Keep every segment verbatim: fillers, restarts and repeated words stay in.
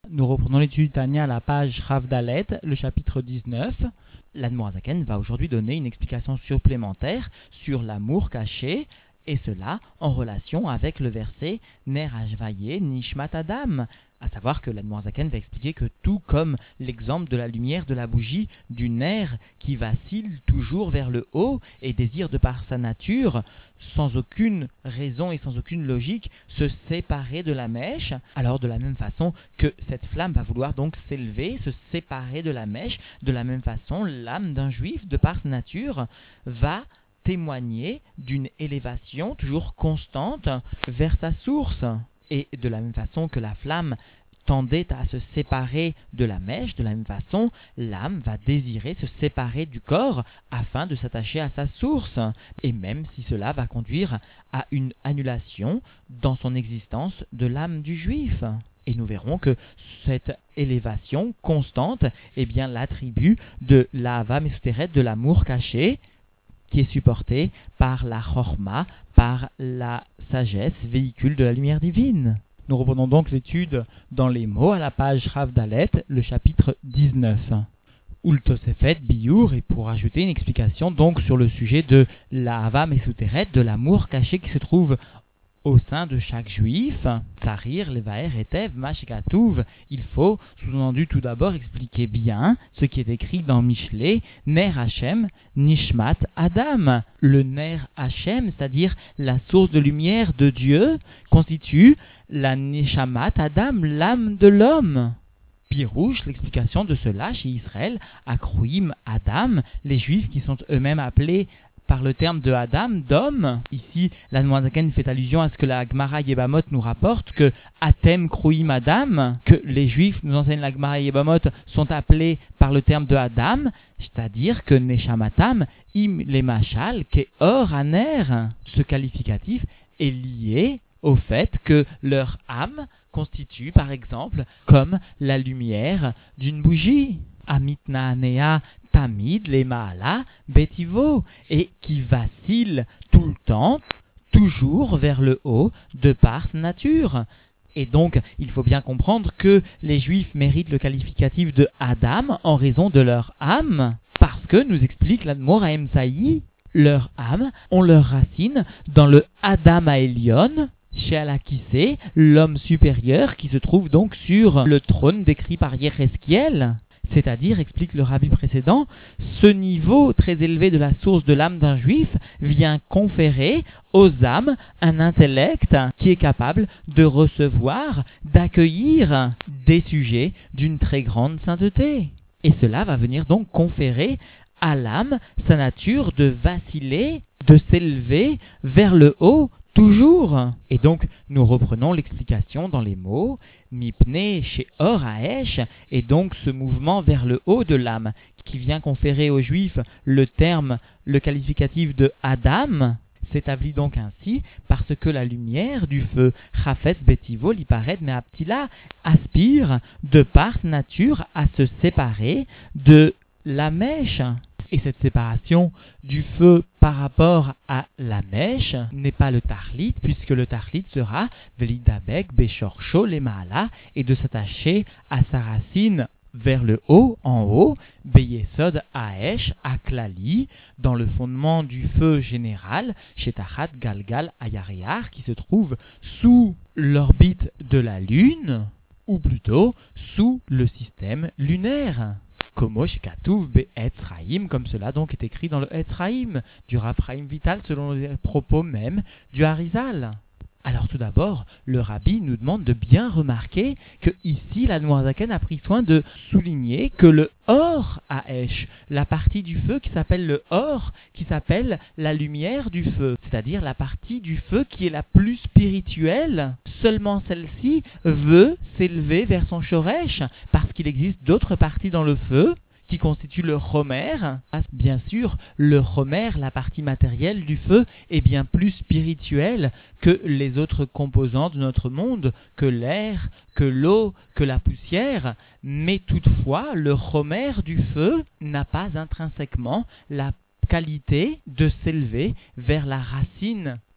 Nous reprenons l'étude du Tanya à la page Rav Dalet, le chapitre dix-neuf. L'Admor Hazaken va aujourd'hui donner une explication supplémentaire sur l'amour caché, et cela en relation avec le verset Ner Hashvaye Nishmat Adam, à savoir que l'Admor Hazaken va expliquer que tout comme l'exemple de la lumière de la bougie, du nerf qui vacille toujours vers le haut et désire de par sa nature, sans aucune raison et sans aucune logique, se séparer de la mèche, alors de la même façon que cette flamme va vouloir donc s'élever, se séparer de la mèche, de la même façon l'âme d'un juif, de par sa nature, va témoigner d'une élévation toujours constante vers sa source. Et de la même façon que la flamme tendait à se séparer de la mèche, de la même façon, l'âme va désirer se séparer du corps afin de s'attacher à sa source, et même si cela va conduire à une annulation dans son existence de l'âme du juif. Et nous verrons que cette élévation constante est bien l'attribut de l'Ahava Mesuteret, de l'amour caché, qui est supporté par la Chorma, par la sagesse, véhicule de la lumière divine. Nous reprenons donc l'étude dans les mots à la page Rav Dalet, le chapitre dix-neuf. Ultosefet Biour, et pour ajouter une explication donc sur le sujet de l'Ahava Mesuteret, de l'amour caché qui se trouve au sein de chaque juif, Tsarir, Levaer, Etev, Mashikatouv, il faut, sous-entendu tout d'abord, expliquer bien ce qui est écrit dans Mishlé, Ner Hashem, Nishmat Adam. Le Ner Hashem, c'est-à-dire la source de lumière de Dieu, constitue la Nishamat Adam, l'âme de l'homme. Pirouche, l'explication de cela chez Israël, Akrouim Adam, les juifs qui sont eux-mêmes appelés par le terme de Adam, d'homme. Ici, l'Admor Hazaken fait allusion à ce que la Gemara Yebamot nous rapporte, que Atem Kruim Adam, que les Juifs, nous enseigne la Gemara Yebamot, sont appelés par le terme de Adam, c'est-à-dire que Neshamatam, Im Lemachal, Keor Aner. Ce qualificatif est lié au fait que leur âme constitue, par exemple, comme la lumière d'une bougie. Amitnaanea Tamid les Maala Betivo, et qui vacille tout le temps, toujours vers le haut, de par sa nature. Et donc, il faut bien comprendre que les Juifs méritent le qualificatif de Adam en raison de leur âme, parce que, nous explique l'Admor Haemsaï, leur âme ont leur racine dans le Adam Haelion, chez Alakissé, l'homme supérieur qui se trouve donc sur le trône décrit par Yecheskiel. C'est-à-dire, explique le rabbi précédent, ce niveau très élevé de la source de l'âme d'un juif vient conférer aux âmes un intellect qui est capable de recevoir, d'accueillir des sujets d'une très grande sainteté. Et cela va venir donc conférer à l'âme sa nature de vaciller, de s'élever vers le haut, toujours. Et donc, nous reprenons l'explication dans les mots Mipne chez Or Haesh, et donc ce mouvement vers le haut de l'âme qui vient conférer aux Juifs le terme, le qualificatif de Adam, s'établit donc ainsi parce que la lumière du feu Chafetz Betivo Lipared Meaptila aspire de par nature à se séparer de la mèche. Et cette séparation du feu par rapport à la mèche n'est pas le tarlit, puisque le tarlit sera velidabek beshorcho lemaala, et de s'attacher à sa racine vers le haut, en haut, beyesod aesh aklali, dans le fondement du feu général, shetachat galgal ayariar, qui se trouve sous l'orbite de la lune, ou plutôt sous le système lunaire. Komo shekatuv be'etzraïm, comme cela donc est écrit dans le Etzraïm, du Raphaïm Vital, selon les propos même du Harizal. Alors tout d'abord, le rabbi nous demande de bien remarquer que ici l'Admor Hazaken a pris soin de souligner que le Or Haesh, la partie du feu qui s'appelle le Or, qui s'appelle la lumière du feu, c'est-à-dire la partie du feu qui est la plus spirituelle, seulement celle-ci veut s'élever vers son Shoresh, parce qu'il existe d'autres parties dans le feu qui constitue le Chomer. Bien sûr, le Chomer, la partie matérielle du feu, est bien plus spirituelle que les autres composants de notre monde, que l'air, que l'eau, que la poussière, mais toutefois, le Chomer du feu n'a pas intrinsèquement la qualité de s'élever vers la racine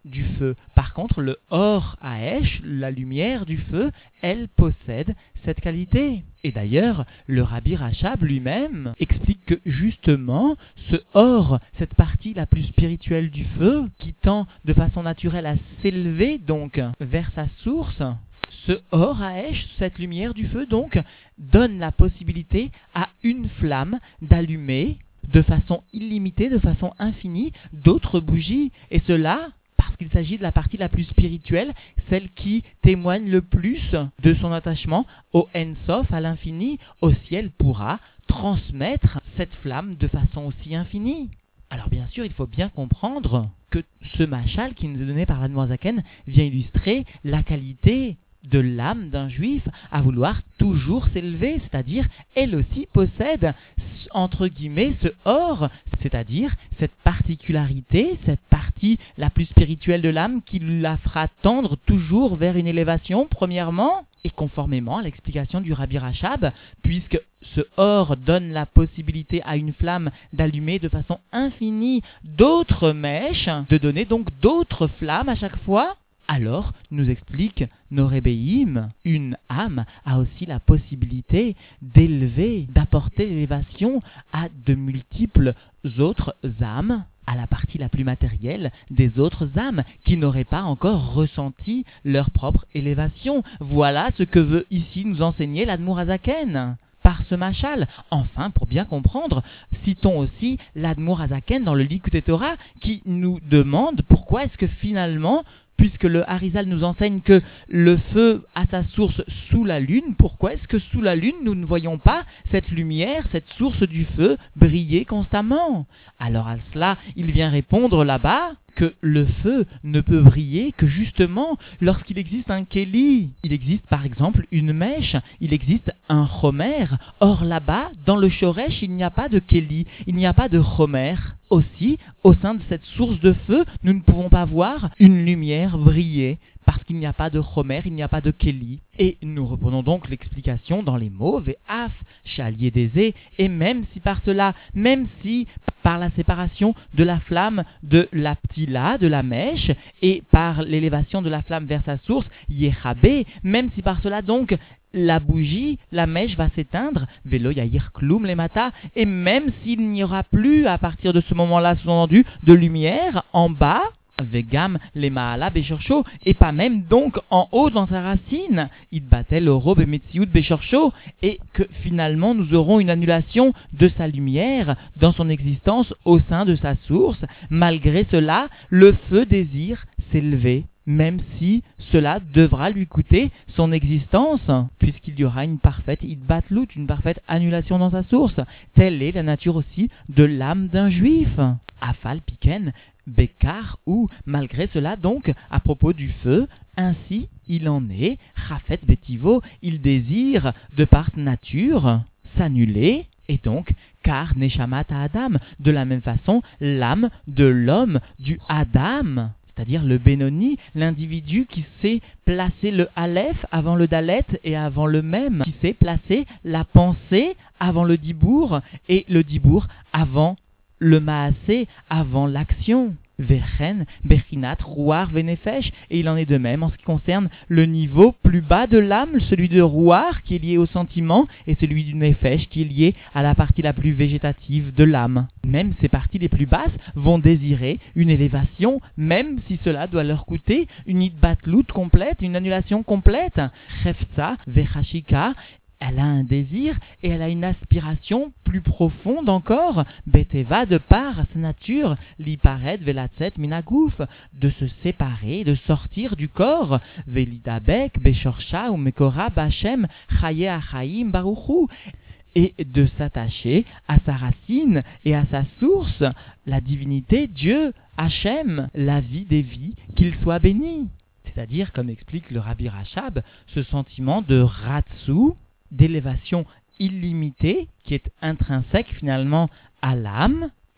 du feu. Par contre, le Or Haesh, la lumière du feu, elle possède cette qualité. Et d'ailleurs, le Rabbi Rachab lui-même explique que justement, ce Or, cette partie la plus spirituelle du feu, qui tend de façon naturelle à s'élever donc vers sa source, ce Or Haesh, cette lumière du feu donc, donne la possibilité à une flamme d'allumer de façon illimitée, de façon infinie, d'autres bougies. Et cela parce qu'il s'agit de la partie la plus spirituelle, celle qui témoigne le plus de son attachement au En-Sof, à l'infini, au ciel, pourra transmettre cette flamme de façon aussi infinie. Alors bien sûr, il faut bien comprendre que ce machal qui nous est donné par l'Admour Zaken vient illustrer la qualité de l'âme d'un juif à vouloir toujours s'élever, c'est-à-dire elle aussi possède entre guillemets ce or, c'est-à-dire cette particularité, cette partie la plus spirituelle de l'âme qui la fera tendre toujours vers une élévation premièrement, et conformément à l'explication du Rabbi Rachab, puisque ce or donne la possibilité à une flamme d'allumer de façon infinie d'autres mèches, de donner donc d'autres flammes à chaque fois. Alors, nous explique nos Rebbeim, une âme a aussi la possibilité d'élever, d'apporter l'élévation à de multiples autres âmes, à la partie la plus matérielle des autres âmes qui n'auraient pas encore ressenti leur propre élévation. Voilà ce que veut ici nous enseigner l'Admour Hazaken par ce machal. Enfin, pour bien comprendre, citons aussi l'Admour Hazaken dans le Likutei Torah qui nous demande pourquoi est-ce que finalement, puisque le Harizal nous enseigne que le feu a sa source sous la lune, pourquoi est-ce que sous la lune, nous ne voyons pas cette lumière, cette source du feu briller constamment? Alors à cela, il vient répondre là-bas que le feu ne peut briller que justement lorsqu'il existe un kéli. Il existe par exemple une mèche, il existe un chomer. Or là-bas, dans le shoresh, il n'y a pas de kéli, il n'y a pas de chomer. Aussi, au sein de cette source de feu, nous ne pouvons pas voir une lumière briller, parce qu'il n'y a pas de chomer, il n'y a pas de kéli. Et nous reprenons donc l'explication dans les mots, ve'af, chalier des et même si par cela, même si par la séparation de la flamme de la ptila, de la mèche, et par l'élévation de la flamme vers sa source, yechabé, même si par cela donc, la bougie, la mèche va s'éteindre, velo yahir kloum lemata, et même s'il n'y aura plus à partir de ce moment-là, sous-entendu, de lumière en bas, vegam les maala bechercho, et pas même donc en haut dans sa racine, it batel oro bemetsiout bechercho, et que finalement nous aurons une annulation de sa lumière dans son existence au sein de sa source. Malgré cela, le feu désire s'élever, même si cela devra lui coûter son existence, puisqu'il y aura une parfaite idbatlut, une parfaite annulation dans sa source. Telle est la nature aussi de l'âme d'un juif. Afal piken, bekar, ou malgré cela donc, à propos du feu, ainsi il en est, Chafet Betivo, il désire, de par nature, s'annuler, et donc, car Neshamat Adam, de la même façon, l'âme de l'homme, du Adam, c'est-à-dire le Benoni, l'individu qui sait placer le Aleph avant le Dalet et avant le Mem, qui sait placer la pensée avant le Dibour et le Dibour avant le Maasé, avant l'action. Vechen, Bechinat, Rouar, Venefesh, et il en est de même en ce qui concerne le niveau plus bas de l'âme, celui de Rouar qui est lié au sentiment, et celui du Nefesh qui est lié à la partie la plus végétative de l'âme. Même ces parties les plus basses vont désirer une élévation, même si cela doit leur coûter une idbatlout complète, une annulation complète. Chefza, Vechashika, elle a un désir et elle a une aspiration plus profonde encore, Beteva, de par sa nature, Liparet, Velatzet, Minagouf, de se séparer, de sortir du corps, Velidabek, Beshorcha ou Mekora, Bachem, Chaye Achaim, Baruchu, et de s'attacher à sa racine et à sa source, la divinité, Dieu, Hachem, la vie des vies, qu'il soit béni. C'est-à-dire, comme explique le Rabbi Rachab, ce sentiment de Ratsu, d'élévation illimitée, qui est intrinsèque finalement à l'âme,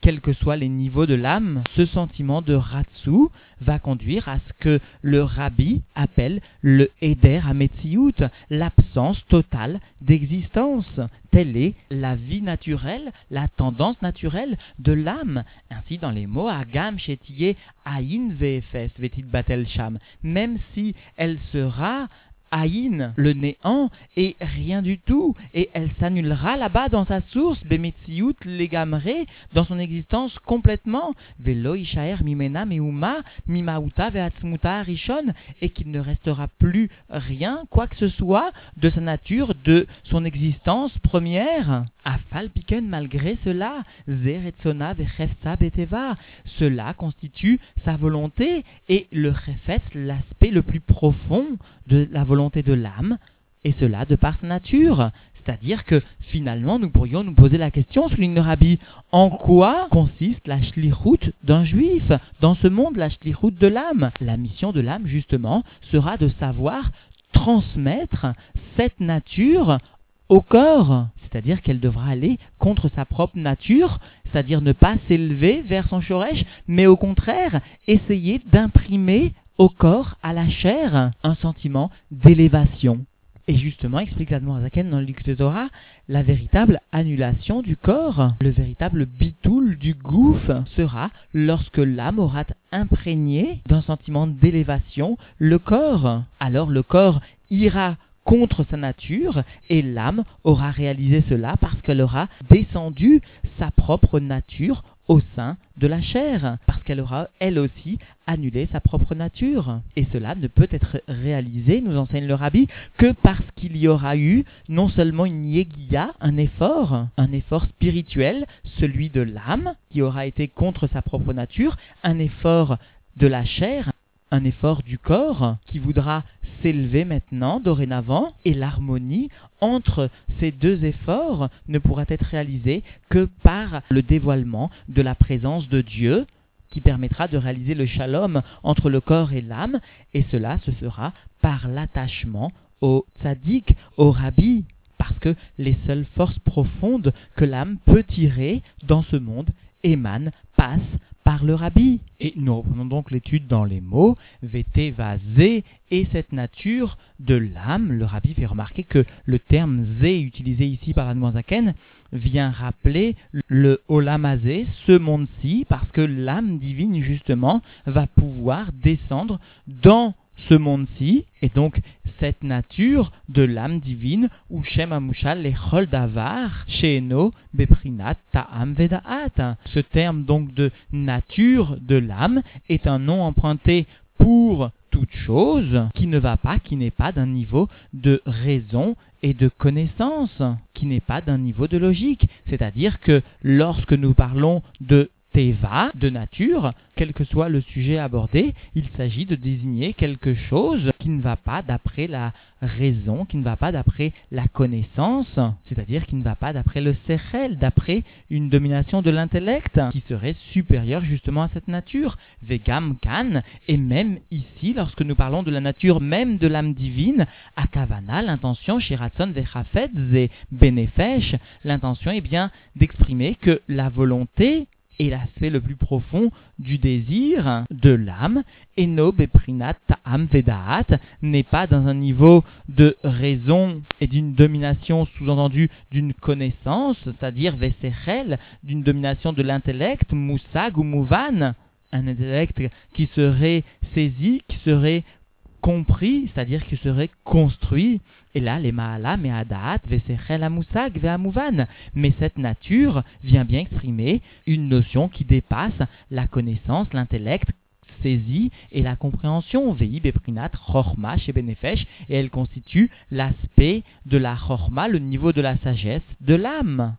quels que soient les niveaux de l'âme, ce sentiment de Ratsu va conduire à ce que le Rabbi appelle le Heder HaMetziut, l'absence totale d'existence. Telle est la vie naturelle, la tendance naturelle de l'âme. Ainsi, dans les mots, Agam Shetiye Aïn Vefes Vetit Batel Sham, même si elle sera Aïn, le néant, et rien du tout, et elle s'annulera là-bas dans sa source, Bemetziut Legamre, dans son existence complètement, Velo Ishaer Mimena Meuma, Mimauta Veatzmuta Rishon, et qu'il ne restera plus rien, quoi que ce soit, de sa nature, de son existence première. Afal Piken, malgré cela, Zeretsona Vechefsa Beteva, cela constitue sa volonté, et le Chefetz, l'aspect le plus profond de la volonté de l'âme, et cela de par sa nature. C'est-à-dire que, finalement, nous pourrions nous poser la question, souligne le Rabbi, en quoi consiste la shlichut d'un juif dans ce monde, la shlichut de l'âme? La mission de l'âme, justement, sera de savoir transmettre cette nature au corps, c'est-à-dire qu'elle devra aller contre sa propre nature, c'est-à-dire ne pas s'élever vers son shoresh, mais au contraire, essayer d'imprimer au corps, à la chair, un sentiment d'élévation. Et justement, explique l'Admor Hazaken dans le Likutei Torah, la véritable annulation du corps, le véritable bitoul du gouff sera lorsque l'âme aura imprégné d'un sentiment d'élévation le corps. Alors le corps ira contre sa nature, et l'âme aura réalisé cela parce qu'elle aura descendu sa propre nature au sein de la chair, parce qu'elle aura, elle aussi, annulé sa propre nature. Et cela ne peut être réalisé, nous enseigne le Rabbi, que parce qu'il y aura eu non seulement une yegiya, un effort, un effort spirituel, celui de l'âme, qui aura été contre sa propre nature, un effort de la chair, un effort du corps, qui voudra s'élever maintenant, dorénavant, et l'harmonie entre ces deux efforts ne pourra être réalisée que par le dévoilement de la présence de Dieu, qui permettra de réaliser le shalom entre le corps et l'âme, et cela se fera par l'attachement au tzaddik, au rabbi, parce que les seules forces profondes que l'âme peut tirer dans ce monde émanent, passent par le rabbi. Et nous reprenons donc l'étude dans les mots, Vete Vazé, et cette nature de l'âme. Le rabbi fait remarquer que le terme Zé utilisé ici par l'Admor Hazaken vient rappeler le Olamazé, ce monde-ci, parce que l'âme divine justement va pouvoir descendre dans ce monde-ci, et donc cette nature de l'âme divine, ou Shem Amushal Lechol Davar, Sheeno Beprinat Ta'am Vedaat. Ce terme donc de nature de l'âme est un nom emprunté pour toute chose qui ne va pas, qui n'est pas d'un niveau de raison et de connaissance, qui n'est pas d'un niveau de logique. C'est-à-dire que lorsque nous parlons de Teva, de nature, quel que soit le sujet abordé, il s'agit de désigner quelque chose qui ne va pas d'après la raison, qui ne va pas d'après la connaissance, c'est-à-dire qui ne va pas d'après le sechel, d'après une domination de l'intellect, qui serait supérieure justement à cette nature. Vegam kan, et même ici, lorsque nous parlons de la nature même de l'âme divine, à Kavana, l'intention, Shiratson vechafet ze benefesh, l'intention est bien d'exprimer que la volonté et l'aspect le plus profond du désir de l'âme, Eno Beprinat Ta'am Vedaat, n'est pas dans un niveau de raison et d'une domination, sous-entendu d'une connaissance, c'est-à-dire Vesechel, d'une domination de l'intellect, Moussag ou Mouvan, un intellect qui serait saisi, qui serait compris, c'est-à-dire qui serait construit. Et là, les Ma'ala, Me'adaat, Vesechel, Amoussag, Ve'amouvan. Mais cette nature vient bien exprimer une notion qui dépasse la connaissance, l'intellect saisi et la compréhension. Ve'i Beprinat, Chorma, chez Benefesh, et elle constitue l'aspect de la Chorma, le niveau de la sagesse de l'âme.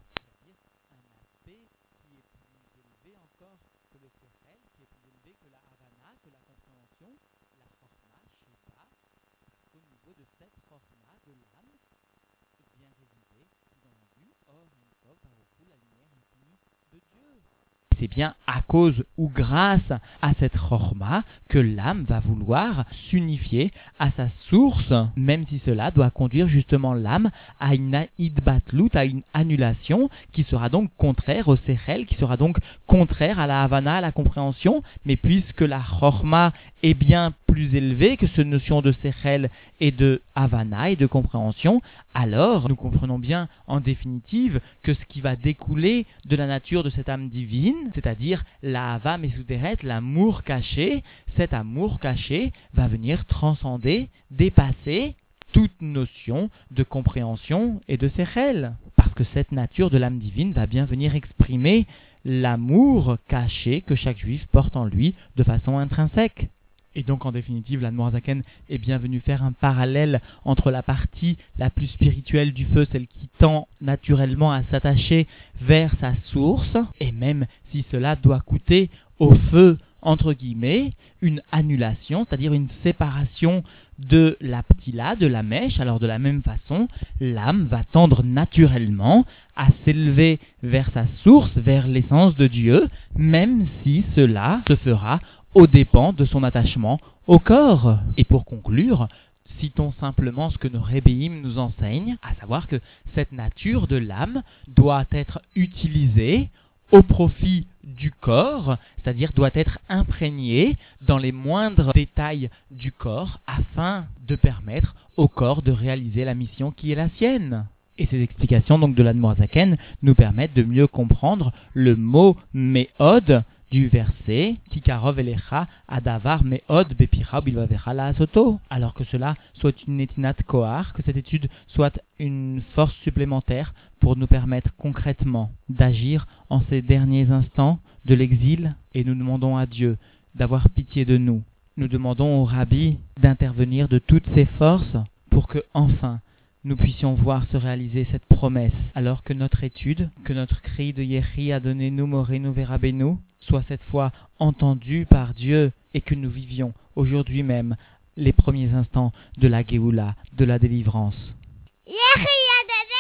c'est bien à cause ou grâce à cette chorma que l'âme va vouloir s'unifier à sa source, même si cela doit conduire justement l'âme à une idbatlut, à une annulation, qui sera donc contraire au sechel, qui sera donc contraire à la havana, à la compréhension, mais puisque la chorma est bien plus élevée que cette notion de sechel et de havana et de compréhension, alors nous comprenons bien en définitive que ce qui va découler de la nature de cette âme divine, c'est-à-dire la hava mesuderet, l'amour caché, cet amour caché va venir transcender, dépasser toute notion de compréhension et de sechel, parce que cette nature de l'âme divine va bien venir exprimer l'amour caché que chaque juif porte en lui de façon intrinsèque. Et donc, en définitive, l'Admor Zaken est bien venu faire un parallèle entre la partie la plus spirituelle du feu, celle qui tend naturellement à s'attacher vers sa source, et même si cela doit coûter au feu, entre guillemets, une annulation, c'est-à-dire une séparation de la ptila, de la mèche. Alors de la même façon, l'âme va tendre naturellement à s'élever vers sa source, vers l'essence de Dieu, même si cela se fera aux dépens de son attachement au corps. Et pour conclure, citons simplement ce que nos rébéim nous enseignent, à savoir que cette nature de l'âme doit être utilisée au profit du corps, c'est-à-dire doit être imprégnée dans les moindres détails du corps afin de permettre au corps de réaliser la mission qui est la sienne. Et ces explications donc de l'Admor Zaken nous permettent de mieux comprendre le mot méod du verset Kikarov elecha adavar meod bepira bilvavecha la asoto, alors que cela soit une netinat kohar, que cette étude soit une force supplémentaire pour nous permettre concrètement d'agir en ces derniers instants de l'exil, et nous demandons à Dieu d'avoir pitié de nous. Nous demandons au Rabbi d'intervenir de toutes ses forces pour que enfin nous puissions voir se réaliser cette promesse, alors que notre étude, que notre cri de Yehi Adonenu Morenu Verabenu soit cette fois entendu par Dieu, et que nous vivions aujourd'hui même les premiers instants de la Géoula, de la délivrance. Yehi Adonenu